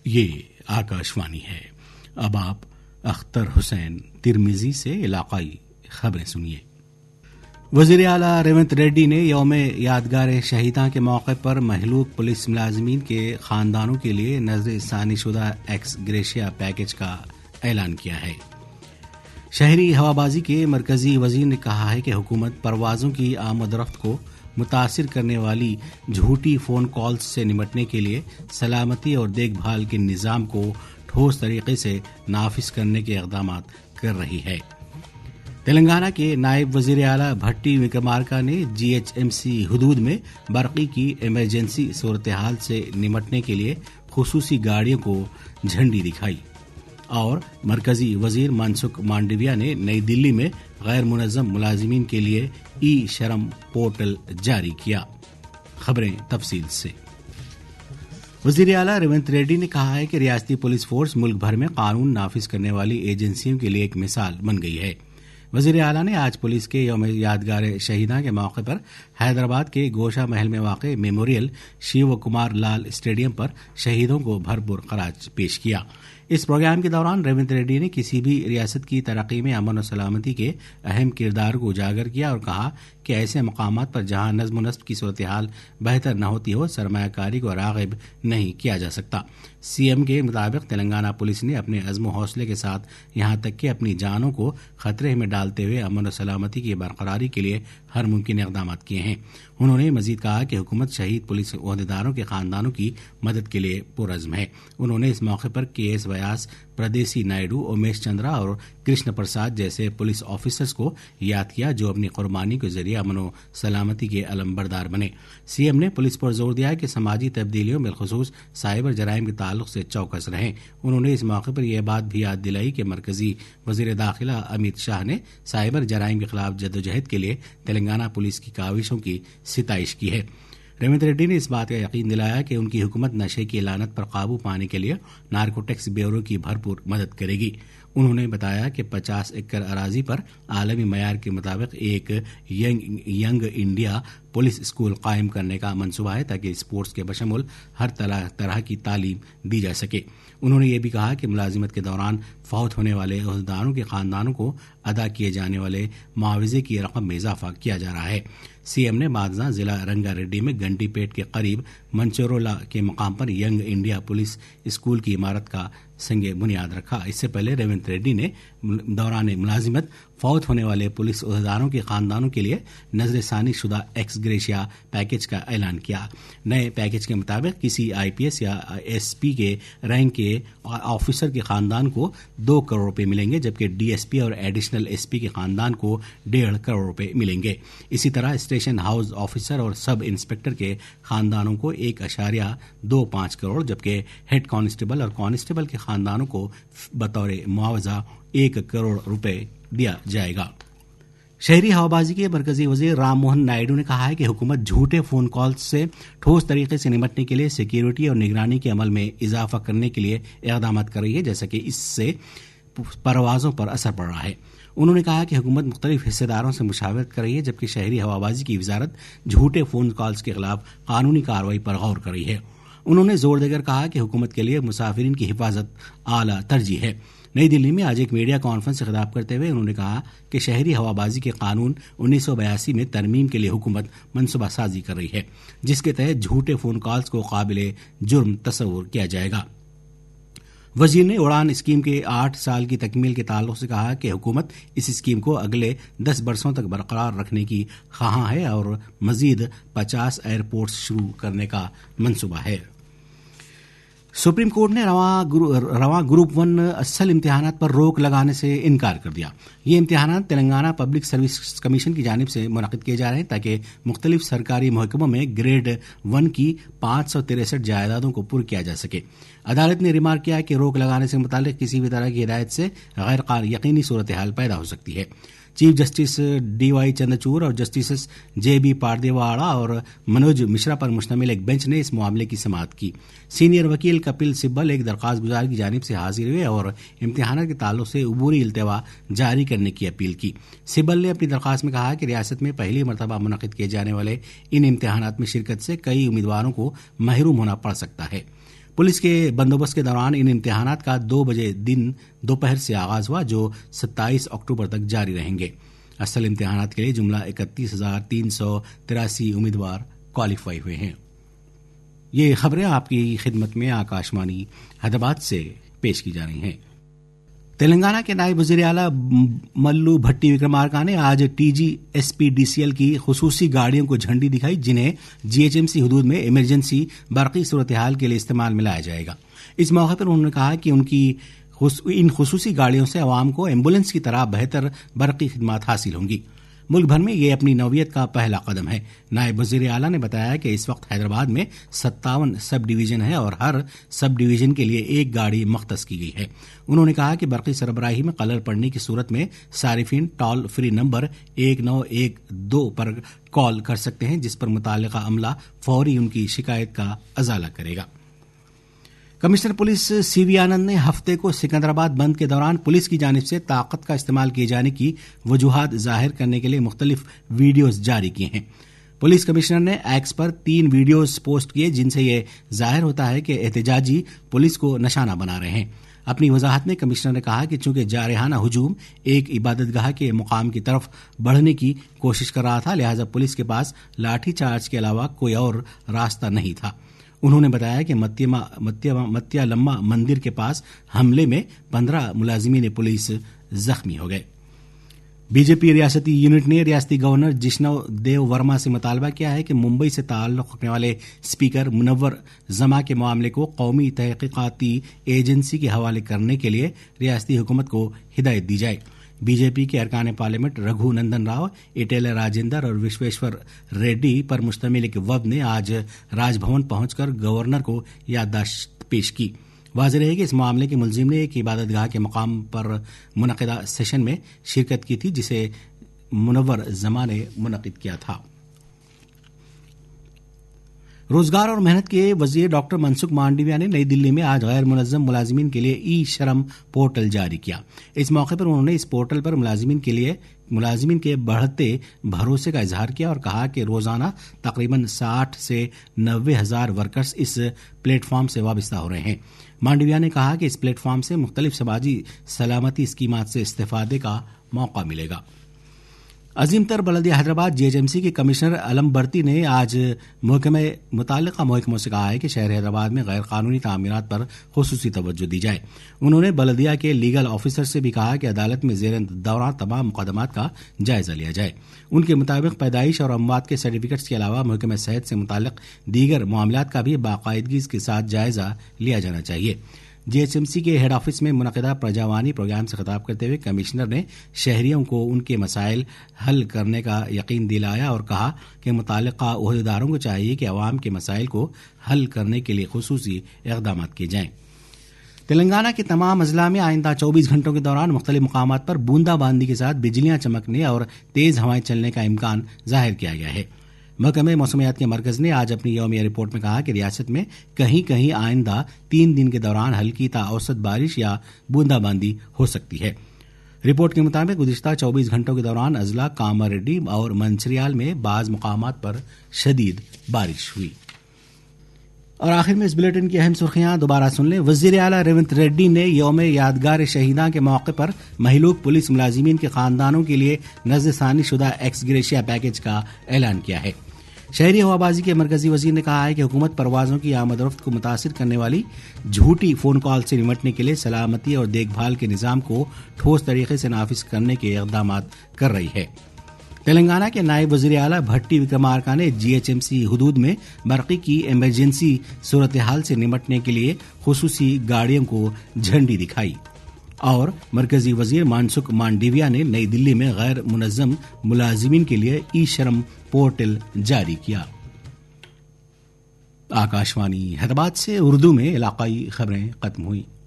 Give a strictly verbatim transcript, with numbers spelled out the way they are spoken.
یہ آکاشوانی ہے. اب آپ اختر حسین ترمزی سے علاقائی خبریں سنیے. وزیر اعلیٰ ریونت ریڈی نے یوم یادگار شہیداں کے موقع پر مہلوک پولیس ملازمین کے خاندانوں کے لیے نظر ثانی شدہ ایکس گریشیا پیکج کا اعلان کیا ہے. شہری ہوابازی کے مرکزی وزیر نے کہا ہے کہ حکومت پروازوں کی آمد و رفت کو متاثر کرنے والی جھوٹی فون کالز سے نمٹنے کے لیے سلامتی اور دیکھ بھال کے نظام کو ٹھوس طریقے سے نافذ کرنے کے اقدامات کر رہی ہے. تلنگانہ کے نائب وزیر اعلیٰ بھٹی وکرمارکا نے جی ایچ ایم سی حدود میں برقی کی ایمرجنسی صورتحال سے نمٹنے کے لیے خصوصی گاڑیوں کو جھنڈی دکھائی. اور مرکزی وزیر منسکھ مانڈویا نے نئی دلی میں غیر منظم ملازمین کے لیے ای شرم پورٹل جاری کیا. خبریں تفصیل سے. وزیر اعلیٰ ریونت ریڈی نے کہا ہے کہ ریاستی پولیس فورس ملک بھر میں قانون نافذ کرنے والی ایجنسیوں کے لیے ایک مثال بن گئی ہے. وزیر اعلیٰ نے آج پولیس کے یوم یادگار شہیداں کے موقع پر حیدرآباد کے گوشہ محل میں واقع میموریل شیو کمار لال اسٹیڈیم پر شہیدوں کو بھرپور خراج پیش کیا. اس پروگرام کے دوران ریونت ریڈی نے کسی بھی ریاست کی ترقی میں امن و سلامتی کے اہم کردار کو اجاگر کیا اور کہا کہ ایسے مقامات پر جہاں نظم و نسق کی صورتحال بہتر نہ ہوتی ہو سرمایہ کاری کو راغب نہیں کیا جا سکتا. سی ایم کے مطابق تلنگانہ پولیس نے اپنے عزم و حوصلے کے ساتھ یہاں تک کہ اپنی جانوں کو خطرے میں ڈالتے ہوئے امن و سلامتی کی برقراری کے لیے ہر ممکن اقدامات کیے ہیں. انہوں نے مزید کہا کہ حکومت شہید پولیس عہدیداروں کے خاندانوں کی مدد کے لیے پرعزم ہے. انہوں نے اس موقع پر کے ایس ویاس، پردیسی نائیڈو، امیش چندرا اور کرشن پرساد جیسے پولیس آفیسرز کو یاد کیا جو اپنی قربانی کے ذریعے امن و سلامتی کے علم بردار بنے. سی ایم نے پولیس پر زور دیا کہ سماجی تبدیلیوں بالخصوص سائبر جرائم کے تعلق سے چوکس رہیں. انہوں نے اس موقع پر یہ بات بھی یاد دلائی کہ مرکزی وزیر داخلہ امیت شاہ نے سائبر جرائم کے خلاف جدوجہد کے لیے تلنگانہ پولیس کی کاوشوں کی ستائش کی ہے. ریونت ریڈی نے اس بات کا یقین دلایا کہ ان کی حکومت نشے کی لعنت پر قابو پانے کے لیے نارکوٹکس بیورو کی بھرپور مدد کرے گی. انہوں نے بتایا کہ پچاس ایکڑ اراضی پر عالمی معیار کے مطابق ایک young young India police school قائم کرنے کا منصوبہ ہے تاکہ اسپورٹس کے بشمول ہر طرح کی تعلیم دی جا سکے. انہوں نے یہ بھی کہا کہ ملازمت کے دوران فوت ہونے والے عہدیداروں کے خاندانوں کو ادا کیے جانے والے معاوضے کی رقم میں اضافہ کیا جا رہا ہے. سی ایم نے ماگزاں ضلع رنگا ریڈی میں گنڈی پیٹ کے قریب منچورولا کے مقام پر ینگ انڈیا پولیس اسکول کی عمارت کا سنگ بنیاد رکھا. اس سے پہلے ریونت ریڈی نے دوران ملازمت فوت ہونے والے پولیس عہدیداروں کے خاندانوں کے لیے نظر ثانی شدہ ایکس گریشیا پیکج کا اعلان کیا. نئے پیکج کے مطابق کسی آئی پی ایس یا ایس پی کے رینک کے آفیسر کے خاندان کو دو کروڑ روپے ملیں گے جبکہ ڈی ایس پی اور ایڈیشنل ایس پی کے خاندان کو ڈیڑھ کروڑ روپے ملیں گے. اسی طرح اسٹیشن ہاؤس آفیسر اور سب انسپکٹر کے خاندانوں کو ایک اشاریہ دو پانچ کروڑ جبکہ ہیڈ کانسٹیبل اور کانسٹیبل کے خاندانوں کو بطور معاوضہ ایک کروڑ روپے دیا جائے گا. شہری ہوابازی کے مرکزی وزیر رام موہن نائیڈو نے کہا ہے کہ حکومت جھوٹے فون کالز سے ٹھوس طریقے سے نمٹنے کے لیے سیکیورٹی اور نگرانی کے عمل میں اضافہ کرنے کے لیے اقدامات کر رہی ہے جیسا کہ اس سے پروازوں پر اثر پڑ رہا ہے. انہوں نے کہا کہ حکومت مختلف حصص داروں سے مشاورت کر رہی ہے جبکہ شہری ہوابازی کی وزارت جھوٹے فون کالز کے خلاف قانونی کارروائی پر غور کر رہی ہے. انہوں نے زور دے کر کہا کہ حکومت کے لیے مسافرین کی حفاظت اعلیٰ ترجیح ہے. نئی دلی میں آج ایک میڈیا کانفرنس سے خطاب کرتے ہوئے انہوں نے کہا کہ شہری ہوابازی کے قانون انیس سو بیاسی میں ترمیم کے لیے حکومت منصوبہ سازی کر رہی ہے جس کے تحت جھوٹے فون کالز کو قابل جرم تصور کیا جائے گا. وزیر نے اڑان اسکیم کے آٹھ سال کی تکمیل کے تعلق سے کہا کہ حکومت اس اسکیم کو اگلے دس برسوں تک برقرار رکھنے کی خواہاں ہے اور مزید پچاس ایئرپورٹس شروع کرنے کا منصوبہ ہے. سپریم کورٹ نے رواں گروپ ون اصل امتحانات پر روک لگانے سے انکار کر دیا. یہ امتحانات تلنگانہ پبلک سروس کمیشن کی جانب سے منعقد کیے جا رہے ہیں تاکہ مختلف سرکاری محکموں میں گریڈ ون کی پانچ سو تریسٹھ جائیدادوں کو پر کیا جا سکے. عدالت نے ریمارک کیا کہ روک لگانے سے متعلق کسی بھی طرح کی ہدایت سے غیر یقینی صورتحال پیدا ہو سکتی ہے. Chief justice D Y Chandrachud اور جسٹسز جے بی پاردیواڑا اور منوج مشرا پر مشتمل ایک بینچ نے اس معاملے کی سماعت کی. سینئر وکیل کپل سبل ایک درخواست گزار کی جانب سے حاضر ہوئے اور امتحانات کے تعلق سے عبوری التوا جاری کرنے کی اپیل کی. سبل نے اپنی درخواست میں کہا کہ ریاست میں پہلی مرتبہ منعقد کیے جانے والے ان امتحانات میں شرکت سے کئی امیدواروں کو محروم ہونا پڑ سکتا ہے. पुलिस के बंदोबस्त के दौरान इन इम्तिहानात का दो बजे दिन दोपहर से आगाज हुआ, जो सत्ताईस अक्टूबर तक जारी रहेंगे। असल इम्तिहानात के लिए जुमला इकतीस हजार तीन सौ तिरासी उम्मीदवार क्वालिफाई हुए हैं। ये खबरें आपकी खिदमत में आकाशवाणी हैदराबाद से पेश की जा रही हैं। तेलंगाना के नायब वज़ीर आला मल्लू भट्टी विक्रमार्का ने आज टीजी एसपीडीसीएल की खुसूसी गाड़ियों को झंडी दिखाई, जिन्हें जीएचएमसी हदूद में इमरजेंसी बरक़ी सूरत हाल के लिए इस्तेमाल में लाया जाएगा। इस मौके पर उन्होंने कहा कि उनकी इन खुसूसी गाड़ियों से अवाम को एम्बुलेंस की तरह बेहतर बरक़ी खिदमात हासिल होंगी। मुल्क भर में ये अपनी नौयत का पहला कदम है। नायब वज़ीर आला ने बताया कि इस वक्त हैदराबाद में सत्तावन सब डिवीजन है और हर सब डिवीजन के लिए एक गाड़ी मख्तस की गई है। उन्होंने कहा कि बरक़ी सरबराही में खलल पड़ने की सूरत में सारिफिन टोल फ्री नंबर एक नौ एक दो पर कॉल कर सकते हैं, जिस पर मुताल्लिका अमला फौरी उनकी शिकायत का अजाला करेगा। कमिश्नर पुलिस सीवी आनंद ने हफ्ते को सिकंदराबाद बंद के दौरान पुलिस की जानिब से ताकत का इस्तेमाल किए जाने की वजूहात जाहिर करने के लिए मुख्तलिफ वीडियोज जारी किए हैं। पुलिस कमिश्नर ने एक्स पर तीन वीडियोज पोस्ट किए, जिनसे यह जाहिर होता है कि एहतजाजी पुलिस को निशाना बना रहे हैं। अपनी वजाहत में कमिश्नर ने कहा कि चूंकि जारहाना हुजूम एक इबादतगाह के मुकाम की तरफ बढ़ने की कोशिश कर रहा था, लिहाजा पुलिस के पास लाठी चार्ज के अलावा कोई और रास्ता नहीं था। उन्होंने बताया कि मत्यालम्मा मंदिर के पास हमले में पंद्रह मुलाजिमीन पुलिस जख्मी हो गए। बीजेपी रियासती यूनिट ने रियासती गवर्नर जिष्णु देव वर्मा से मुतालबा किया है कि मुंबई से ताल्लुक रखने वाले स्पीकर मुनव्वर जमा के मामले को कौमी तहकीकाती एजेंसी के हवाले करने के लिए रियासती हुकूमत को हिदायत दी जाए। बीजेपी के अरकान पार्लियामेंट रघु नंदन राव, इटेला राजेंद्र और विश्वेश्वर रेड्डी पर मुश्तमिल एक वफद ने आज राजभवन पहुंचकर गवर्नर को याददाश्त पेश की। वाज़ेह है कि इस मामले के मुलजिम ने एक इबादतगाह के मकाम पर मुनक़िदा सेशन में शिरकत की थी, जिसे मुनव्वर जमा ने मुनक़िद किया था। रोजगार और मेहनत के वजीर डॉक्टर मनसुख मांडविया ने नई दिल्ली में आज गैर मुलज़्ज़म मुलाजिमीन के लिए ई श्रम पोर्टल जारी किया। इस मौके पर उन्होंने इस पोर्टल पर मुलाजिमीन के लिए मुलाजिमीन के बढ़ते भरोसे का इजहार किया और कहा कि रोजाना तकरीबन साठ से नब्बे हजार वर्कर्स इस प्लेटफॉर्म से वाबस्ता हो रहे हैं। मांडविया ने कहा कि इस प्लेटफॉर्म से मुख्तलिफ समाजी सलामती स्कीमात से इस्तेफादे का मौका मिलेगा। अजीम तर बलदिया हैदराबाद जीएचएमसी के कमिश्नर अलम बर्ती ने आज महकमे मुताल्लिका महकमों से कहा है कि शहर हैदराबाद में गैर कानूनी तामीरात पर खुसूसी तवज्जो दी जाए। उन्होंने बलदिया के लीगल ऑफिसर से भी कहा कि अदालत में जेर दौरान तमाम मुकदमात का जायजा लिया जाए। उनके मुताबिक पैदाइश और अमवात के सर्टिफिकेट्स के अलावा महकमे सेहत से मुताल्लिक दीगर मामलात का भी बाकायदगी के साथ जायजा लिया जाना चाहिए। जीएचएमसी के हेड ऑफिस में मुनक़िदा प्रजावानी प्रोग्राम से खिताब करते हुए कमिश्नर ने शहरियों को उनके मसाइल हल करने का यकीन दिलाया और कहा कि मुताल्लिका ओहदेदारों को चाहिए कि अवाम के मसाइल को हल करने के लिए खुसूसी इक़दाम किए जाएं। तेलंगाना के तमाम अजला में आइंदा चौबीस घंटों के दौरान मुख्तलिफ मकामात पर बूंदाबांदी के साथ बिजलियां चमकने और तेज हवाएं चलने का इम्कान जाहिर किया गया है। महकमे मौसमियात के मरकज ने आज अपनी यौमिया रिपोर्ट में कहा कि रियासत में कहीं कहीं आइंदा तीन दिन के दौरान हल्की ता औसत बारिश या बूंदाबांदी हो सकती है। रिपोर्ट के मुताबिक गुज़िश्ता चौबीस घंटों के दौरान अजला कामारेड्डी और मंचिर्याल में बाज मकामात पर शदीद बारिश हुई। और आखिर में इस बुलेटिन की अहम सुर्खियां दोबारा सुन लें। वज़ीर आला रेवंत रेड्डी ने यौम यादगार शहीदा के मौके पर महिलूक पुलिस मुलाजिमीन के खानदानों के लिए नज़रसानी शुदा एक्स ग्रेशिया पैकेज का ऐलान किया है। शहरी हवाबाजी के मरकजी वजीर ने कहा है कि हुकूमत परवाजों की आमदरफ्त को मुतासिर करने वाली झूठी फोन कॉल से निपटने के लिए सलामती और देखभाल के निज़ाम को ठोस तरीके से नाफिज करने के इक़दाम कर रही है। तेलंगाना के नायब वज़ीर आला भट्टी विक्रमार्का ने जीएचएमसी हुदूद में बरक़ी की इमरजेंसी सूरत हाल से निपटने के लिए खुसूसी गाड़ियों को झंडी दिखाई। और मरकजी वजीर मनसुख मांडविया ने नई दिल्ली में गैर मुनज़्ज़म मुलाजिमीन के लिए ई श्रम पोर्टल जारी किया। आकाशवाणी हैदराबाद से उर्दू में इलाकाई खबरें खत्म हुई।